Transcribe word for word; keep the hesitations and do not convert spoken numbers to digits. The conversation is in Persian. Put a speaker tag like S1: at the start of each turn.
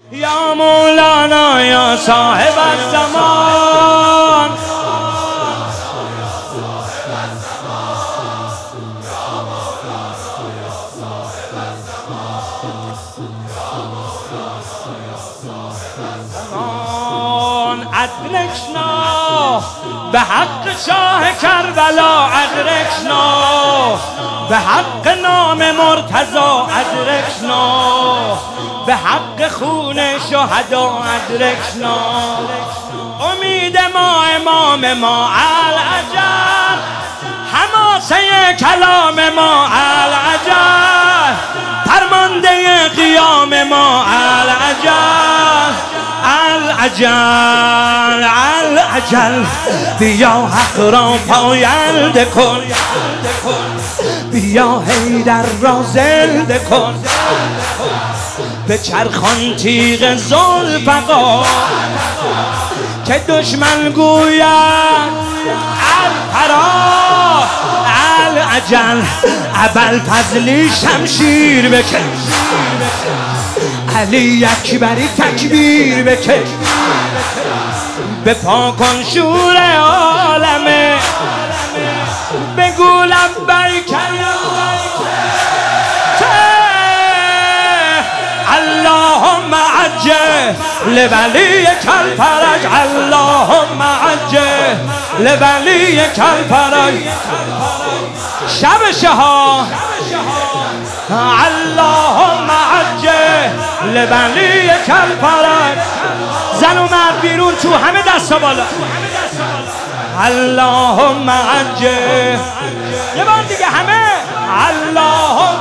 S1: یا مولانا یا صاحب الزمان ادرکنا به حق شاه کربلا، ادرکنا به حق نام مرتضی، ادرکنا به حق خون شهدا، ادرکنا امید ما امام ما العجل، حماسه کلام ما العجل، فرمانده قیام ما العجل، العجل العجل بیا حق را پاینده کن، بیا حیدر را زنده کن، به چرخان تیغ ذوالفقار که دشمن گوید الفرا، العجل ابوالفضلی شمشیر بکش، علی اکبری تکبیر بکش، به پا کن شور عالمه، بگو لبیک اللهم عجل لولیک الفرج، اللهم عجل لولیک الفرج، شب شها اللهم عجل لولیک الفرج، زن و مرد بیرون تو، همه دستا بالا، اللهم عجل، یه بار دیگه همه اللهم